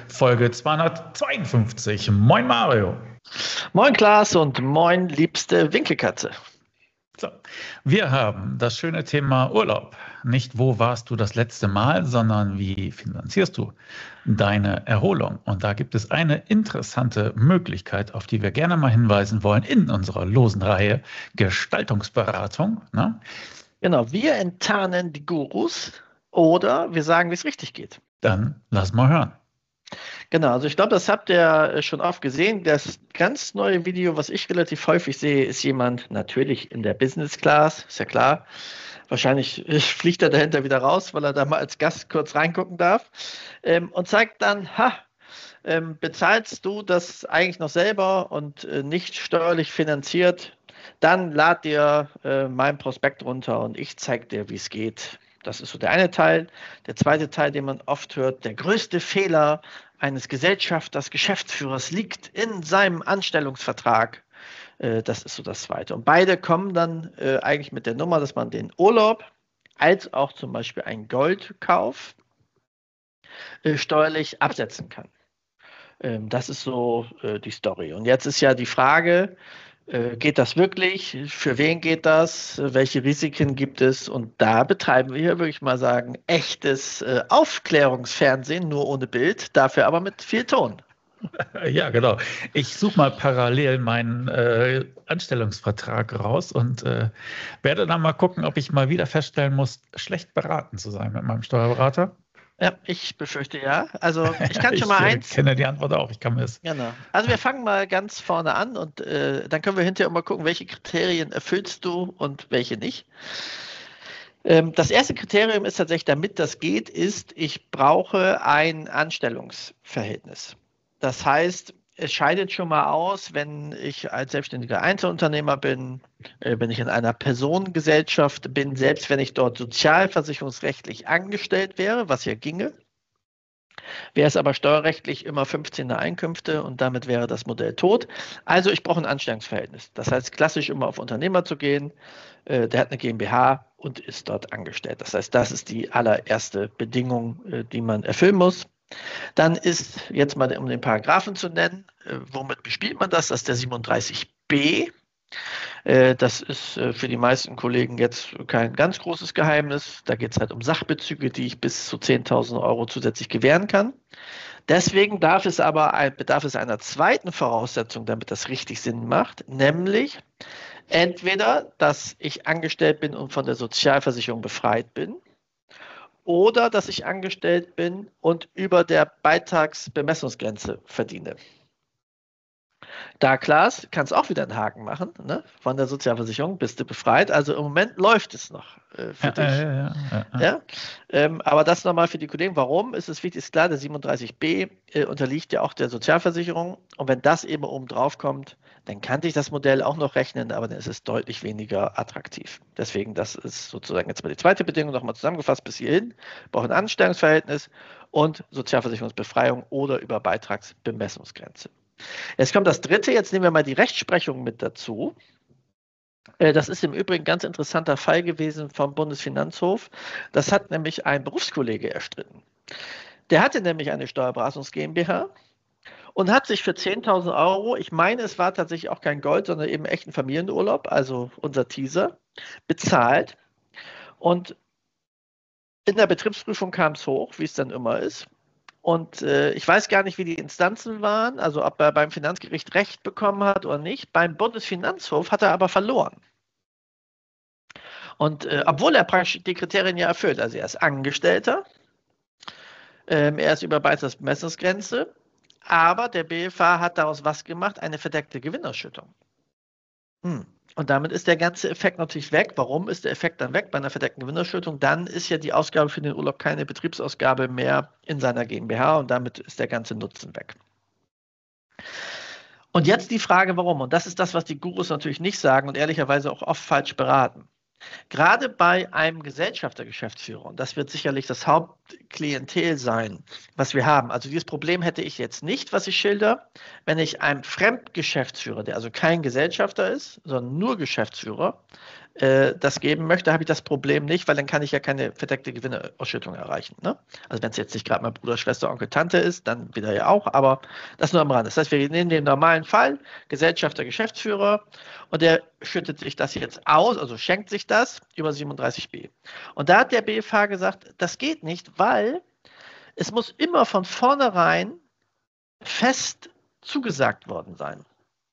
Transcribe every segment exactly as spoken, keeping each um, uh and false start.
Folge zweihundertzweiundfünfzig. Moin Mario. Moin Klaas und moin liebste Winkelkatze. So, wir haben das schöne Thema Urlaub. Nicht, wo warst du das letzte Mal, sondern wie finanzierst du deine Erholung? Und da gibt es eine interessante Möglichkeit, auf die wir gerne mal hinweisen wollen in unserer losen Reihe Gestaltungsberatung. Ne? Genau, wir enttarnen die Gurus oder wir sagen, wie es richtig geht. Dann lass mal hören. Genau, also ich glaube, das habt ihr schon oft gesehen. Das ganz neue Video, was ich relativ häufig sehe, ist jemand natürlich in der Business Class, ist ja klar. Wahrscheinlich fliegt er dahinter wieder raus, weil er da mal als Gast kurz reingucken darf ähm, und zeigt dann, ha, ähm, bezahlst du das eigentlich noch selber und äh, nicht steuerlich finanziert, dann lad dir äh, mein Prospekt runter und ich zeige dir, wie es geht. Das ist so der eine Teil. Der zweite Teil, den man oft hört, der größte Fehler eines Gesellschafters, Geschäftsführers liegt in seinem Anstellungsvertrag. Äh, das ist so das zweite. Und beide kommen dann äh, eigentlich mit der Nummer, dass man den Urlaub als auch zum Beispiel einen Goldkauf äh, steuerlich absetzen kann. Ähm, das ist so äh, die Story. Und jetzt ist ja die Frage, geht das wirklich? Für wen geht das? Welche Risiken gibt es? Und da betreiben wir hier, würde ich mal sagen, echtes äh, Aufklärungsfernsehen, nur ohne Bild, dafür aber mit viel Ton. Ja, genau. Ich suche mal parallel meinen äh, Anstellungsvertrag raus und äh, werde dann mal gucken, ob ich mal wieder feststellen muss, schlecht beraten zu sein mit meinem Steuerberater. Ja, ich befürchte ja. Also ich kann schon mal ich, eins. Ich kenne die Antwort auch. Ich kann mir es. Genau. Also wir fangen mal ganz vorne an und äh, dann können wir hinterher mal gucken, welche Kriterien erfüllst du und welche nicht. Ähm, das erste Kriterium ist tatsächlich, damit das geht, ist, ich brauche ein Anstellungsverhältnis. Das heißt, es scheidet schon mal aus, wenn ich als selbstständiger Einzelunternehmer bin, äh, wenn ich in einer Personengesellschaft bin, selbst wenn ich dort sozialversicherungsrechtlich angestellt wäre, was ja ginge, wäre es aber steuerrechtlich immer fünfzehner Einkünfte und damit wäre das Modell tot. Also ich brauche ein Anstellungsverhältnis. Das heißt, klassisch immer auf Unternehmer zu gehen, äh, der hat eine GmbH und ist dort angestellt. Das heißt, das ist die allererste Bedingung, äh, die man erfüllen muss. Dann ist, jetzt mal um den Paragraphen zu nennen, äh, womit bespielt man das? Das ist der siebenunddreißig b. Äh, das ist äh, für die meisten Kollegen jetzt kein ganz großes Geheimnis. Da geht es halt um Sachbezüge, die ich bis zu zehntausend Euro zusätzlich gewähren kann. Deswegen darf es aber, bedarf es einer zweiten Voraussetzung, damit das richtig Sinn macht, nämlich entweder, dass ich angestellt bin und von der Sozialversicherung befreit bin, oder dass ich angestellt bin und über der Beitragsbemessungsgrenze verdiene. Da, Klaas, kannst auch wieder einen Haken machen, ne? Von der Sozialversicherung bist du befreit. Also im Moment läuft es noch äh, für Ja, dich. ja, ja, ja, ja. Ja? Ähm, aber das nochmal für die Kollegen. Warum? Ist es wichtig, ist klar, der siebenunddreißig b äh, unterliegt ja auch der Sozialversicherung. Und wenn das eben oben drauf kommt, dann kann ich das Modell auch noch rechnen, aber dann ist es deutlich weniger attraktiv. Deswegen, das ist sozusagen jetzt mal die zweite Bedingung, nochmal zusammengefasst bis hierhin. Ich brauche ein Anstellungsverhältnis und Sozialversicherungsbefreiung oder über Beitragsbemessungsgrenze. Jetzt kommt das dritte, jetzt nehmen wir mal die Rechtsprechung mit dazu. Das ist im Übrigen ein ganz interessanter Fall gewesen vom Bundesfinanzhof. Das hat nämlich ein Berufskollege erstritten. Der hatte nämlich eine Steuerberatungs GmbH und hat sich für zehntausend Euro, ich meine, es war tatsächlich auch kein Gold, sondern eben echt ein Familienurlaub, also unser Teaser, bezahlt. Und in der Betriebsprüfung kam es hoch, wie es dann immer ist. Und äh, ich weiß gar nicht, wie die Instanzen waren, also ob er beim Finanzgericht Recht bekommen hat oder nicht. Beim Bundesfinanzhof hat er aber verloren. Und äh, obwohl er praktisch die Kriterien ja erfüllt, also er ist Angestellter, ähm, er ist über Beitragsbemessungsgrenze, aber der B F H hat daraus was gemacht? Eine verdeckte Gewinnausschüttung. Hm. Und damit ist der ganze Effekt natürlich weg. Warum ist der Effekt dann weg bei einer verdeckten Gewinnausschüttung? Dann ist ja die Ausgabe für den Urlaub keine Betriebsausgabe mehr in seiner GmbH und damit ist der ganze Nutzen weg. Und jetzt die Frage, warum? Und das ist das, was die Gurus natürlich nicht sagen und ehrlicherweise auch oft falsch beraten. Gerade bei einem Gesellschafter, Geschäftsführer, und das wird sicherlich das Hauptklientel sein, was wir haben. Also dieses Problem hätte ich jetzt nicht, was ich schilder, wenn ich einem Fremdgeschäftsführer, der also kein Gesellschafter ist, sondern nur Geschäftsführer, äh, das geben möchte, habe ich das Problem nicht, weil dann kann ich ja keine verdeckte Gewinneausschüttung erreichen. Ne? Also wenn es jetzt nicht gerade mein Bruder, Schwester, Onkel, Tante ist, dann wieder ja auch, aber das nur am Rand. Das heißt, wir nehmen den normalen Fall, Gesellschafter, Geschäftsführer, und der schüttet sich das jetzt aus, also schenkt sich das über siebenunddreißig b. Und da hat der B F H gesagt, das geht nicht, weil es muss immer von vornherein fest zugesagt worden sein.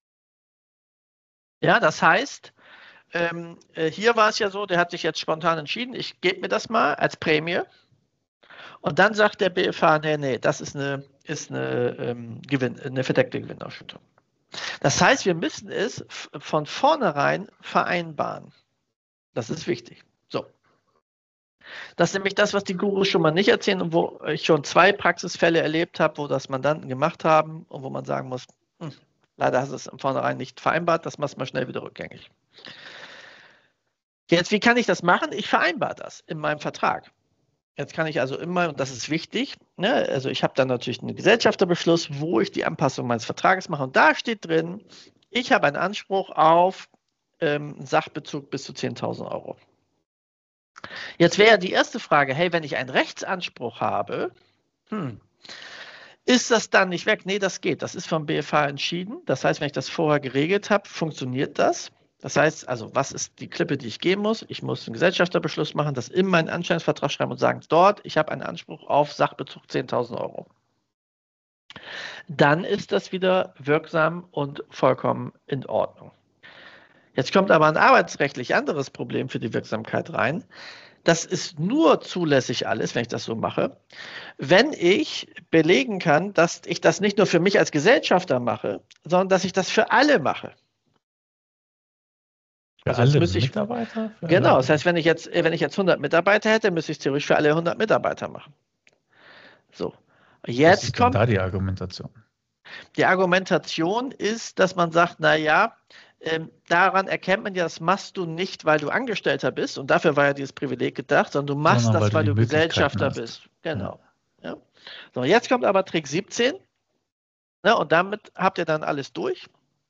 Ja, das heißt, ähm, äh, hier war es ja so, der hat sich jetzt spontan entschieden, ich gebe mir das mal als Prämie. Und dann sagt der B F H, nee, nee, das ist eine, ist eine, ähm, Gewinn, eine verdeckte Gewinnausschüttung. Das heißt, wir müssen es von vornherein vereinbaren. Das ist wichtig. So. Das ist nämlich das, was die Gurus schon mal nicht erzählen und wo ich schon zwei Praxisfälle erlebt habe, wo das Mandanten gemacht haben und wo man sagen muss, hm, leider hast du es von vornherein nicht vereinbart, das machst du mal schnell wieder rückgängig. Jetzt, wie kann ich das machen? Ich vereinbare das in meinem Vertrag. Jetzt kann ich also immer, und das ist wichtig, ne, also ich habe dann natürlich einen Gesellschafterbeschluss, wo ich die Anpassung meines Vertrages mache. Und da steht drin, ich habe einen Anspruch auf ähm, Sachbezug bis zu zehntausend Euro. Jetzt wäre die erste Frage, hey, wenn ich einen Rechtsanspruch habe, hm, ist das dann nicht weg? Nee, das geht. Das ist vom B F H entschieden. Das heißt, wenn ich das vorher geregelt habe, funktioniert das. Das heißt, also was ist die Klippe, die ich gehen muss? Ich muss einen Gesellschafterbeschluss machen, das in meinen Anstellungsvertrag schreiben und sagen, dort, ich habe einen Anspruch auf Sachbezug zehntausend Euro. Dann ist das wieder wirksam und vollkommen in Ordnung. Jetzt kommt aber ein arbeitsrechtlich anderes Problem für die Wirksamkeit rein. Das ist nur zulässig alles, wenn ich das so mache, wenn ich belegen kann, dass ich das nicht nur für mich als Gesellschafter mache, sondern dass ich das für alle mache. Für also alle müsste ich, Mitarbeiter? Für genau, alle? das heißt, wenn ich jetzt, wenn ich jetzt hundert Mitarbeiter hätte, müsste ich es theoretisch für alle hundert Mitarbeiter machen. So, jetzt Was ist kommt denn da die Argumentation? die Argumentation ist, dass man sagt, naja, ähm, daran erkennt man ja, das machst du nicht, weil du Angestellter bist und dafür war ja dieses Privileg gedacht, sondern du machst Sondern das, weil weil du du die Möglichkeiten Gesellschafter hast. bist. Genau. Ja. Ja. So, jetzt kommt aber Trick siebzehn, ne, und damit habt ihr dann alles durch.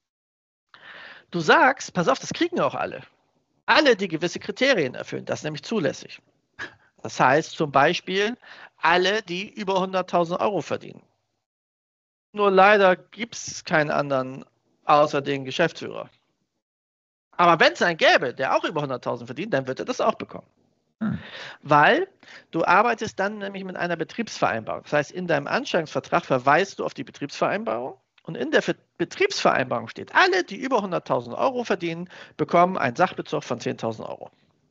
Du sagst, pass auf, das kriegen auch alle. Alle, die gewisse Kriterien erfüllen, das ist nämlich zulässig. Das heißt zum Beispiel, alle, die über hunderttausend Euro verdienen. Nur leider gibt es keinen anderen außer den Geschäftsführer. Aber wenn es einen gäbe, der auch über hunderttausend verdient, dann wird er das auch bekommen. Hm. Weil du arbeitest dann nämlich mit einer Betriebsvereinbarung. Das heißt, in deinem Anstellungsvertrag verweist du auf die Betriebsvereinbarung und in der Betriebsvereinbarung steht, alle, die über hunderttausend Euro verdienen, bekommen einen Sachbezug von zehntausend Euro.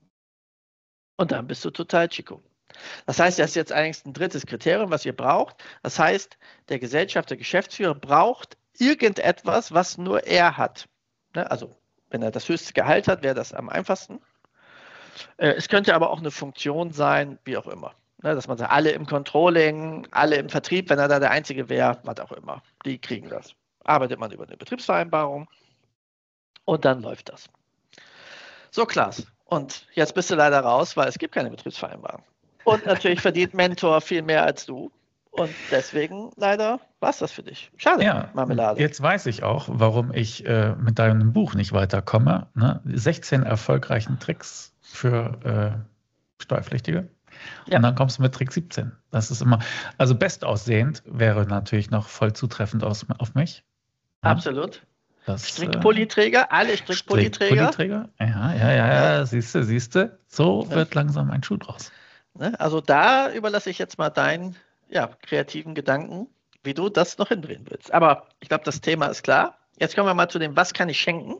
Und dann bist du total chico. Das heißt, das ist jetzt eigentlich ein drittes Kriterium, was ihr braucht. Das heißt, der Gesellschafter, der Geschäftsführer braucht irgendetwas, was nur er hat. Ne? Also, wenn er das höchste Gehalt hat, wäre das am einfachsten. Äh, es könnte aber auch eine Funktion sein, wie auch immer. Ne? Dass man sagt, alle im Controlling, alle im Vertrieb, wenn er da der Einzige wäre, was auch immer. Die kriegen das. Arbeitet man über eine Betriebsvereinbarung und dann läuft das. So, Klaas. Und jetzt bist du leider raus, weil es gibt keine Betriebsvereinbarung. Und natürlich verdient Mentor viel mehr als du. Und deswegen leider war es das für dich. Schade, ja, Marmelade. Jetzt weiß ich auch, warum ich äh, mit deinem Buch nicht weiterkomme. Ne? sechzehn erfolgreichen Tricks für äh, Steuerpflichtige. Ja. Und dann kommst du mit Trick siebzehn. Das ist immer, also bestaussehend wäre natürlich noch voll zutreffend aus, auf mich. Ja? Absolut. Das, Strickpulliträger, alle Strickpulliträger. Strickpulliträger, ja, ja, ja, ja, siehst du, siehst du, so wird ja. langsam ein Schuh draus. Also da überlasse ich jetzt mal deinen ja, kreativen Gedanken, wie du das noch hindrehen willst. Aber ich glaube, das Thema ist klar. Jetzt kommen wir mal zu dem, was kann ich schenken?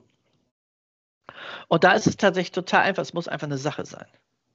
Und da ist es tatsächlich total einfach, es muss einfach eine Sache sein.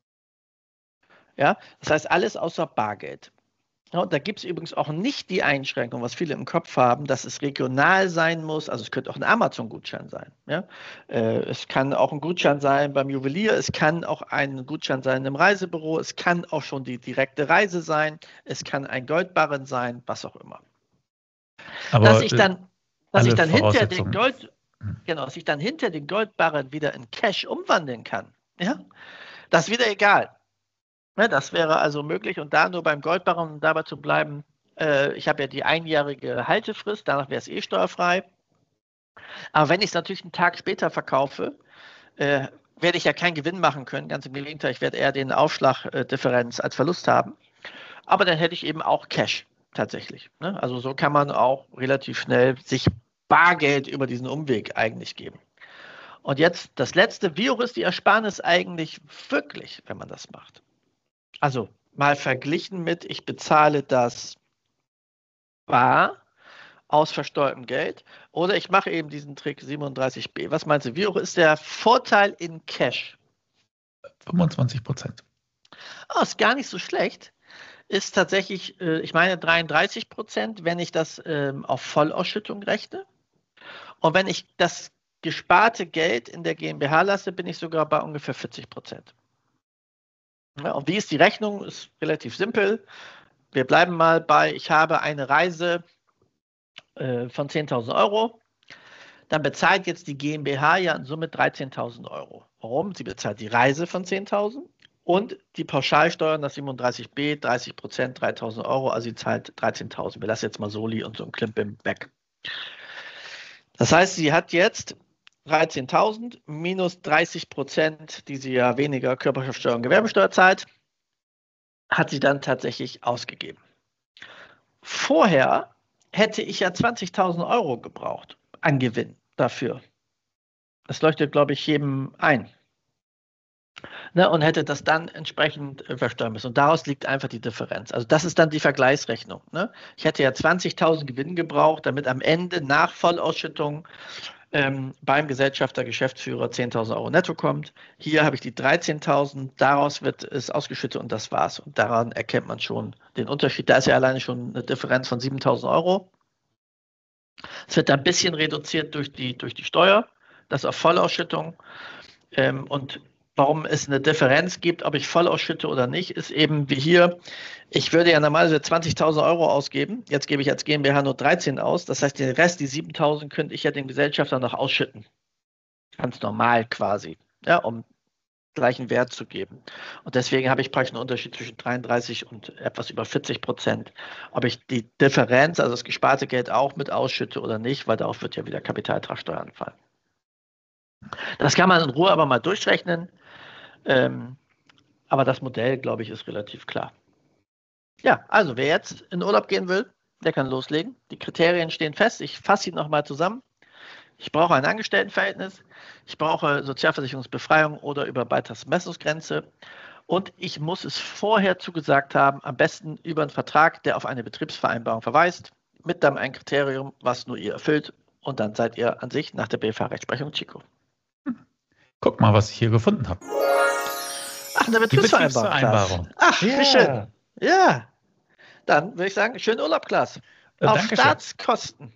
Ja, das heißt, alles außer Bargeld. Ja, und da gibt es übrigens auch nicht die Einschränkung, was viele im Kopf haben, dass es regional sein muss. Also es könnte auch ein Amazon-Gutschein sein. Ja? Äh, es kann auch ein Gutschein sein beim Juwelier, es kann auch ein Gutschein sein im Reisebüro, es kann auch schon die direkte Reise sein, es kann ein Goldbarren sein, was auch immer. Aber dass ich dann, dass ich dann hinter den Voraussetzungen. Gold, genau, dass ich dann hinter den Goldbarren wieder in Cash umwandeln kann. Ja? Das ist wieder egal. Ne, das wäre also möglich und da nur beim Goldbarren, um dabei zu bleiben, äh, ich habe ja die einjährige Haltefrist, danach wäre es eh steuerfrei. Aber wenn ich es natürlich einen Tag später verkaufe, äh, werde ich ja keinen Gewinn machen können. Ganz im Gegenteil, ich werde eher den Aufschlagdifferenz als Verlust haben. Aber dann hätte ich eben auch Cash tatsächlich. Ne? Also so kann man auch relativ schnell sich Bargeld über diesen Umweg eigentlich geben. Und jetzt das Letzte, wie hoch ist die Ersparnis eigentlich wirklich, wenn man das macht? Also mal verglichen mit, ich bezahle das bar aus versteuertem Geld oder ich mache eben diesen Trick siebenunddreißig b. Was meinst du, wie hoch ist der Vorteil in Cash? fünfundzwanzig Prozent. Oh, ist gar nicht so schlecht. Ist tatsächlich, äh, ich meine, dreiunddreißig Prozent, wenn ich das ähm, auf Vollausschüttung rechne. Und wenn ich das gesparte Geld in der GmbH lasse, bin ich sogar bei ungefähr vierzig Prozent. Ja, und wie ist die Rechnung? Ist relativ simpel. Wir bleiben mal bei, ich habe eine Reise äh, von zehntausend Euro. Dann bezahlt jetzt die GmbH ja in Summe dreizehntausend Euro. Warum? Sie bezahlt die Reise von zehntausend und die Pauschalsteuern, das siebenunddreißig b, dreißig Prozent, dreitausend Euro, also sie zahlt dreizehntausend. Wir lassen jetzt mal Soli und so ein Klimbim weg. Das heißt, sie hat jetzt dreizehntausend minus dreißig Prozent, die sie ja weniger Körperschaftsteuer und Gewerbesteuer zahlt, hat sie dann tatsächlich ausgegeben. Vorher hätte ich ja zwanzigtausend Euro gebraucht an Gewinn dafür. Das leuchtet, glaube ich, jedem ein. Ne, und hätte das dann entsprechend äh, versteuern müssen. Und daraus liegt einfach die Differenz. Also das ist dann die Vergleichsrechnung. Ne? Ich hätte ja zwanzigtausend Gewinn gebraucht, damit am Ende nach Vollausschüttung ähm, beim Gesellschafter, Geschäftsführer zehntausend Euro netto kommt. Hier habe ich die dreizehntausend, daraus wird es ausgeschüttet und das war's. Und daran erkennt man schon den Unterschied. Da ist ja alleine schon eine Differenz von siebentausend Euro. Es wird ein bisschen reduziert durch die, durch die Steuer, das auf Vollausschüttung. Ähm, und warum es eine Differenz gibt, ob ich voll ausschütte oder nicht, ist eben wie hier, ich würde ja normalerweise zwanzigtausend Euro ausgeben, jetzt gebe ich als GmbH nur dreizehn aus, das heißt, den Rest, die siebentausend, könnte ich ja dem Gesellschafter noch ausschütten. Ganz normal quasi, ja, um gleichen Wert zu geben. Und deswegen habe ich praktisch einen Unterschied zwischen dreiunddreißig und etwas über vierzig Prozent. Ob ich die Differenz, also das gesparte Geld auch mit ausschütte oder nicht, weil darauf wird ja wieder Kapitalertragssteuer anfallen. Das kann man in Ruhe aber mal durchrechnen. Ähm, aber das Modell, glaube ich, ist relativ klar. Ja, also wer jetzt in Urlaub gehen will, der kann loslegen. Die Kriterien stehen fest. Ich fasse sie nochmal zusammen. Ich brauche ein Angestelltenverhältnis. Ich brauche Sozialversicherungsbefreiung oder über Beitragsbemessungsgrenze. Und ich muss es vorher zugesagt haben, am besten über einen Vertrag, der auf eine Betriebsvereinbarung verweist, mit dann ein Kriterium, was nur ihr erfüllt. Und dann seid ihr an sich nach der B F H-Rechtsprechung Chico. Guck mal, was ich hier gefunden habe. Ach, eine Betriebsvereinbarung. Betriebsvereinbarung. Ach, Ja. wie schön. Ja. Dann würde ich sagen, schönen Urlaub, Klaas. Äh, Auf Dankeschön. Staatskosten.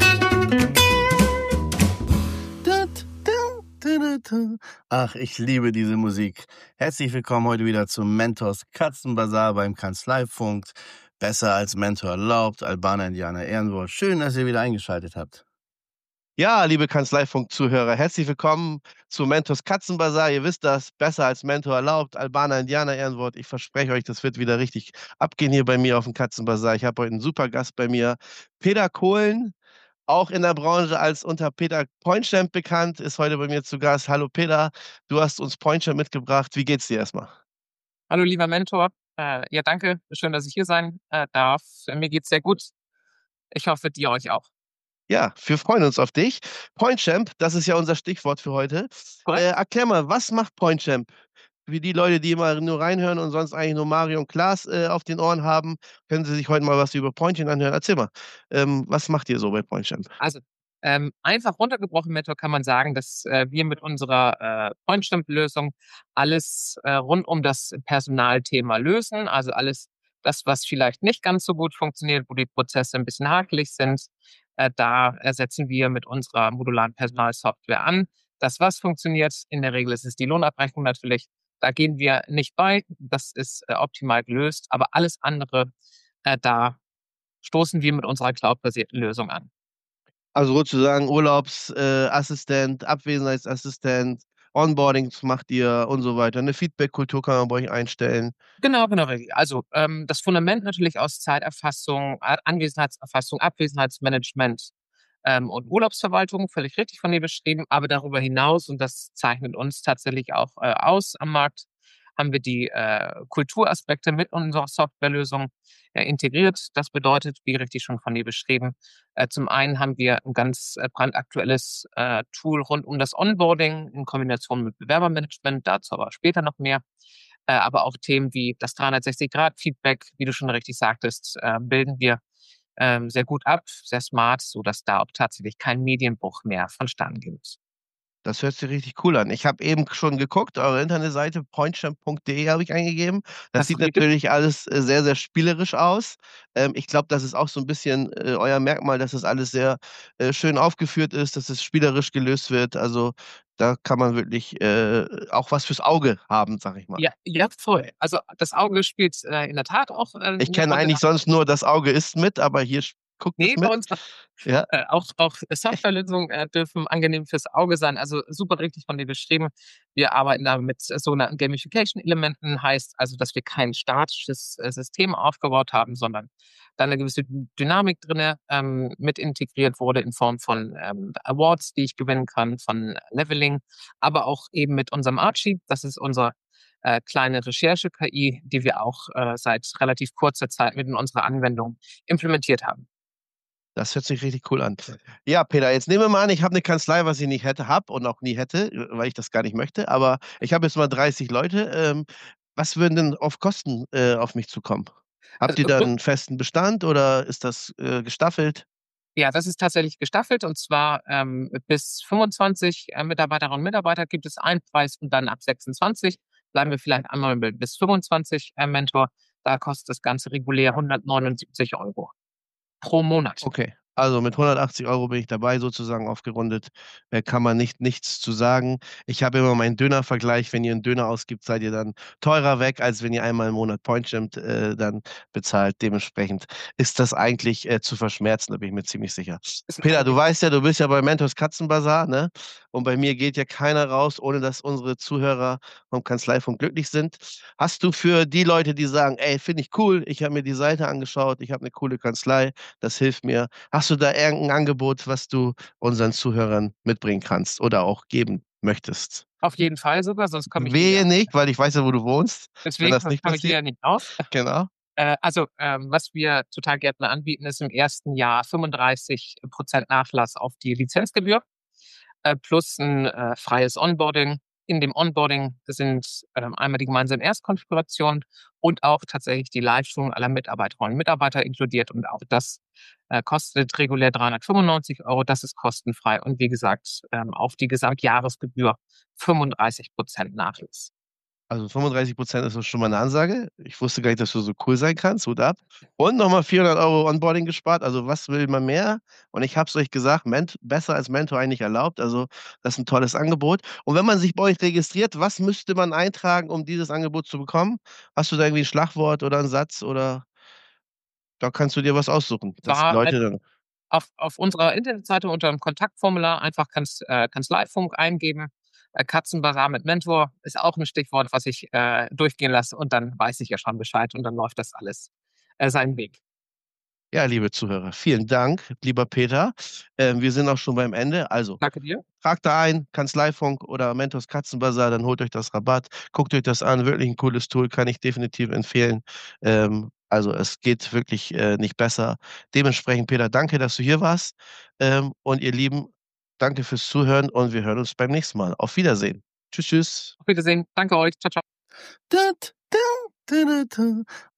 Ach, ich liebe diese Musik. Herzlich willkommen heute wieder zum Mentors Katzenbazar beim Kanzleifunk. Besser als Mentor erlaubt, Albaner Indianer Ehrenwort. Schön, dass ihr wieder eingeschaltet habt. Ja, liebe Kanzleifunk-Zuhörer, herzlich willkommen zu Mentors Katzenbazar. Ihr wisst das, besser als Mentor erlaubt, Albaner Indianer Ehrenwort. Ich verspreche euch, das wird wieder richtig abgehen hier bei mir auf dem Katzenbazar. Ich habe heute einen super Gast bei mir, Peter Kohlen, auch in der Branche als unter Peter Pointchamp bekannt, ist heute bei mir zu Gast. Hallo Peter, du hast uns Pointchamp mitgebracht. Wie geht's dir erstmal? Hallo lieber Mentor. Äh, ja, danke. Schön, dass ich hier sein äh, darf. Mir geht's sehr gut. Ich hoffe, dir euch auch. Ja, wir freuen uns auf dich. Pointchamp, das ist ja unser Stichwort für heute. Äh, erklär mal, was macht Pointchamp? Wie die Leute, die immer nur reinhören und sonst eigentlich nur Mario und Klaas äh, auf den Ohren haben, können sie sich heute mal was über Pointchamp anhören. Erzähl mal, ähm, was macht ihr so bei Pointchamp? Also, ähm, einfach runtergebrochen, Mentor, kann man sagen, dass äh, wir mit unserer äh, Pointchamp-Lösung alles äh, rund um das Personalthema lösen. Also alles das, was vielleicht nicht ganz so gut funktioniert, wo die Prozesse ein bisschen hakelig sind, äh, da ersetzen wir mit unserer modularen Personalsoftware an. Das, was funktioniert, in der Regel ist es die Lohnabrechnung natürlich. Da gehen wir nicht bei. Das ist äh, optimal gelöst. Aber alles andere, äh, da stoßen wir mit unserer cloud-basierten Lösung an. Also sozusagen Urlaubsassistent, äh, Abwesenheitsassistent, Onboardings macht ihr und so weiter. Eine Feedback-Kultur kann man bei euch einstellen. Genau, genau. Also ähm, das Fundament natürlich aus Zeiterfassung, Anwesenheitserfassung, Abwesenheitsmanagement, ähm, und Urlaubsverwaltung, völlig richtig von dir beschrieben. Aber darüber hinaus, und das zeichnet uns tatsächlich auch äh, aus am Markt, haben wir die äh, Kulturaspekte mit unserer Softwarelösung äh, integriert. Das bedeutet, wie richtig schon von dir beschrieben, äh, zum einen haben wir ein ganz äh, brandaktuelles äh, Tool rund um das Onboarding in Kombination mit Bewerbermanagement, dazu aber später noch mehr. Äh, aber auch Themen wie das dreihundertsechzig-Grad-Feedback, wie du schon richtig sagtest, äh, bilden wir ähm, sehr gut ab, sehr smart, sodass da auch tatsächlich kein Medienbruch mehr vonstatten geht. Das hört sich richtig cool an. Ich habe eben schon geguckt, eure Internetseite pointchamp punkt de habe ich eingegeben. Das Hast du sieht richtig? natürlich alles äh, sehr, sehr spielerisch aus. Ähm, ich glaube, das ist auch so ein bisschen äh, euer Merkmal, dass das alles sehr äh, schön aufgeführt ist, dass es spielerisch gelöst wird. Also da kann man wirklich äh, auch was fürs Auge haben, sag ich mal. Ja, ja, voll. Also das Auge spielt äh, in der Tat auch äh, Ich eine kenne Rolle. eigentlich sonst nur das Auge ist mit, aber hier sch- guckt es Nee, bei mit. uns Ja. Äh, auch auch Softwarelösungen äh, dürfen angenehm fürs Auge sein. Also super richtig von dir beschrieben. Wir arbeiten da mit äh, sogenannten Gamification-Elementen, heißt also, dass wir kein statisches äh, System aufgebaut haben, sondern da eine gewisse Dynamik drin ähm, mit integriert wurde in Form von ähm, Awards, die ich gewinnen kann, von Leveling, aber auch eben mit unserem Archie. Das ist unser äh, kleine Recherche-K I, die wir auch äh, seit relativ kurzer Zeit mit in unserer Anwendung implementiert haben. Das hört sich richtig cool an. Ja, Peter, jetzt nehmen wir mal an, ich habe eine Kanzlei, was ich nicht hätte, habe und auch nie hätte, weil ich das gar nicht möchte. Aber ich habe jetzt mal dreißig Leute. Ähm, was würden denn auf Kosten äh, auf mich zukommen? Habt Also, ihr da einen festen Bestand oder ist das äh, gestaffelt? ja, das ist tatsächlich gestaffelt und zwar ähm, bis fünfundzwanzig äh, Mitarbeiterinnen und Mitarbeiter gibt es einen Preis und dann ab sechsundzwanzig bleiben wir vielleicht einmal bis fünfundzwanzig äh, Mentor. Da kostet das Ganze regulär hundertneunundsiebzig Euro pro Monat. Okay, also mit hundertachtzig Euro bin ich dabei, sozusagen aufgerundet. Äh, kann man nicht nichts zu sagen. Ich habe immer meinen Döner-Vergleich. Wenn ihr einen Döner ausgibt, seid ihr dann teurer weg, als wenn ihr einmal im Monat PointChamp äh, dann bezahlt. Dementsprechend ist das eigentlich äh, zu verschmerzen, da bin ich mir ziemlich sicher. Ist Peter, ein du weißt ja, du bist ja bei Mentors Katzenbazar, ne? Und bei mir geht ja keiner raus, ohne dass unsere Zuhörer vom Kanzleifunk glücklich sind. Hast du für die Leute, die sagen, ey, finde ich cool, ich habe mir die Seite angeschaut, ich habe eine coole Kanzlei, das hilft mir. Hast du da irgendein Angebot, was du unseren Zuhörern mitbringen kannst oder auch geben möchtest? auf jeden Fall sogar, sonst komme ich Wehe hier. nicht, weil ich weiß ja, wo du wohnst. Wenn Deswegen das nicht komme ich passiert. hier nicht raus. Genau. Äh, also, ähm, was wir total gerne anbieten, ist im ersten Jahr fünfunddreißig Prozent Nachlass auf die Lizenzgebühr äh, plus ein äh, freies Onboarding. In dem Onboarding sind ähm, einmal die gemeinsame Erstkonfiguration und auch tatsächlich die Live-Schulung aller Mitarbeiterinnen und Mitarbeiter inkludiert. Und auch das äh, kostet regulär dreihundertfünfundneunzig Euro. Das ist kostenfrei. Und wie gesagt, ähm, auf die Gesamtjahresgebühr fünfunddreißig Prozent Nachlass. Also fünfunddreißig Prozent ist doch schon mal eine Ansage. Ich wusste gar nicht, dass du so cool sein kannst. Hut ab. Und nochmal vierhundert Euro Onboarding gespart. Also was will man mehr? Und ich habe es euch gesagt, Ment besser als Mentor eigentlich erlaubt. Also das ist ein tolles Angebot. Und wenn man sich bei euch registriert, was müsste man eintragen, um dieses Angebot zu bekommen? Hast du da irgendwie ein Schlagwort oder einen Satz oder da kannst du dir was aussuchen, dass War Leute dann auf, auf unserer Internetseite unter dem Kontaktformular einfach Kanz, äh, Kanzleifunk eingeben. Äh, Katzenbazar mit Mentor ist auch ein Stichwort, was ich äh, durchgehen lasse und dann weiß ich ja schon Bescheid und dann läuft das alles äh, seinen Weg. Ja, liebe Zuhörer, vielen Dank, lieber Peter. Ähm, wir sind auch schon beim Ende. Also, Danke dir. tragt da ein, Kanzleifunk oder Mentors Katzenbazar, dann holt euch das Rabatt, guckt euch das an, wirklich ein cooles Tool, kann ich definitiv empfehlen. Ähm, also es geht wirklich äh, nicht besser. Dementsprechend, Peter, danke, dass du hier warst. Ähm, und ihr Lieben, danke fürs Zuhören und wir hören uns beim nächsten Mal. Auf Wiedersehen. Tschüss, tschüss. Auf Wiedersehen. Danke euch. Ciao, ciao. Da, da, da, da, da.